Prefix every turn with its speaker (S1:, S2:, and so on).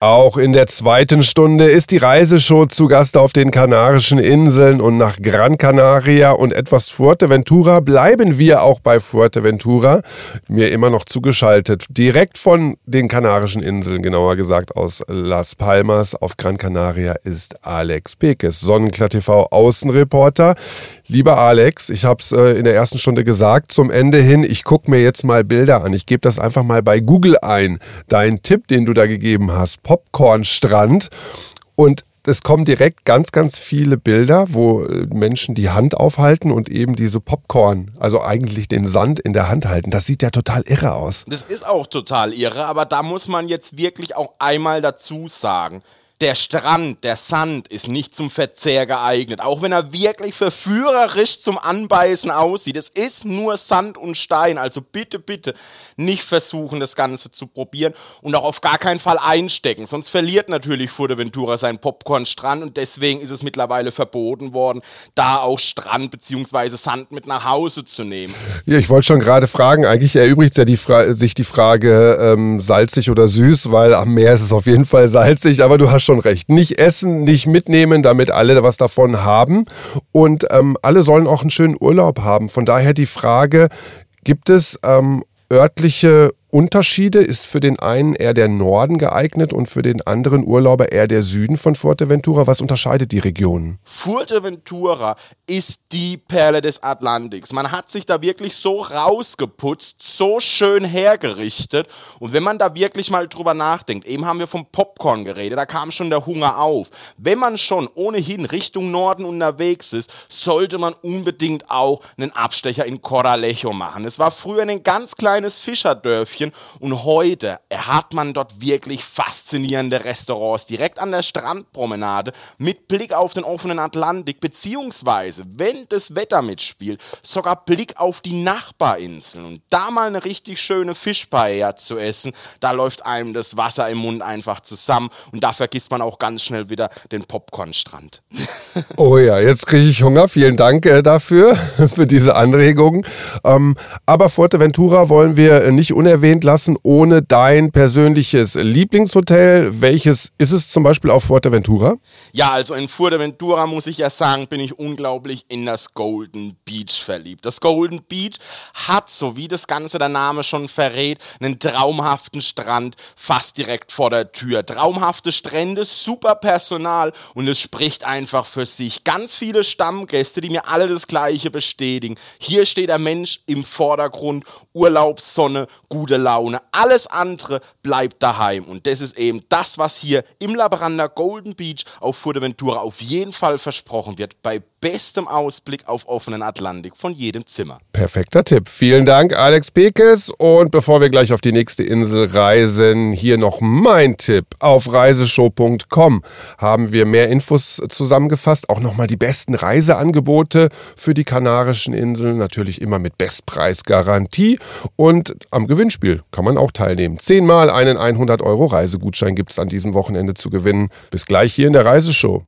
S1: Auch in der zweiten Stunde ist die Reiseshow zu Gast auf den Kanarischen Inseln und nach Gran Canaria und etwas Fuerteventura bleiben wir auch bei Fuerteventura. Mir immer noch zugeschaltet, direkt von den Kanarischen Inseln, genauer gesagt aus Las Palmas auf Gran Canaria, ist Alex Pekes, Sonnenklar TV Außenreporter. Lieber Alex, ich habe es in der ersten Stunde gesagt, zum Ende hin, ich gucke mir jetzt mal Bilder an. Ich gebe das einfach mal bei Google ein. Dein Tipp, den du da gegeben hast, Popcornstrand. Und es kommen direkt ganz, ganz viele Bilder, wo Menschen die Hand aufhalten und eben diese Popcorn, also eigentlich den Sand in der Hand halten. Das sieht ja total irre aus.
S2: Das ist auch total irre, aber da muss man jetzt wirklich auch einmal dazu sagen, der Strand, der Sand ist nicht zum Verzehr geeignet, auch wenn er wirklich verführerisch zum Anbeißen aussieht. Es ist nur Sand und Stein, also bitte, bitte nicht versuchen, das Ganze zu probieren und auch auf gar keinen Fall einstecken. Sonst verliert natürlich Fuerteventura seinen Popcornstrand und deswegen ist es mittlerweile verboten worden, da auch Strand bzw. Sand mit nach Hause zu nehmen.
S1: Ja, ich wollte schon gerade fragen, eigentlich erübrigt ja sich die Frage salzig oder süß, weil am Meer ist es auf jeden Fall salzig, aber du hast schon recht. Nicht essen, nicht mitnehmen, damit alle was davon haben. Und alle sollen auch einen schönen Urlaub haben. Von daher die Frage, gibt es örtliche Unterschiede? Ist für den einen eher der Norden geeignet und für den anderen Urlauber eher der Süden von Fuerteventura? Was unterscheidet die Regionen?
S2: Fuerteventura ist die Perle des Atlantiks. Man hat sich da wirklich so rausgeputzt, so schön hergerichtet. Und wenn man da wirklich mal drüber nachdenkt, eben haben wir vom Popcorn geredet, da kam schon der Hunger auf. Wenn man schon ohnehin Richtung Norden unterwegs ist, sollte man unbedingt auch einen Abstecher in Corralejo machen. Es war früher ein ganz kleines Fischerdörfchen und heute hat man dort wirklich faszinierende Restaurants direkt an der Strandpromenade mit Blick auf den offenen Atlantik, beziehungsweise, wenn das Wetter mitspielt, sogar Blick auf die Nachbarinseln. Und da mal eine richtig schöne Fischpaella zu essen, da läuft einem das Wasser im Mund einfach zusammen und da vergisst man auch ganz schnell wieder den Popcornstrand.
S1: Oh ja, jetzt kriege ich Hunger. Vielen Dank dafür, für diese Anregungen. Aber Fuerteventura wollen wir nicht unerwähnt lassen, ohne dein persönliches Lieblingshotel. Welches ist es zum Beispiel auf Fuerteventura?
S2: Ja, also in Fuerteventura, muss ich ja sagen, bin ich unglaublich in das Golden Beach verliebt. Das Golden Beach hat, so wie das Ganze der Name schon verrät, einen traumhaften Strand fast direkt vor der Tür. Traumhafte Strände, super Personal und es spricht einfach für sich. Ganz viele Stammgäste, die mir alle das Gleiche bestätigen. Hier steht der Mensch im Vordergrund, Urlaubssonne, gute Laune. Alles andere bleibt daheim. Und das ist eben das, was hier im Labranda Golden Beach auf Fuerteventura auf jeden Fall versprochen wird. Bei bestem Ausblick auf offenen Atlantik von jedem Zimmer.
S1: Perfekter Tipp. Vielen Dank, Alex Pekes. Und bevor wir gleich auf die nächste Insel reisen, hier noch mein Tipp. Auf reiseshow.com haben wir mehr Infos zusammengefasst. Auch nochmal die besten Reiseangebote für die Kanarischen Inseln. Natürlich immer mit Bestpreisgarantie. Und am Gewinnspiel kann man auch teilnehmen. 10-mal einen 100 € Reisegutschein gibt es an diesem Wochenende zu gewinnen. Bis gleich hier in der Reiseshow.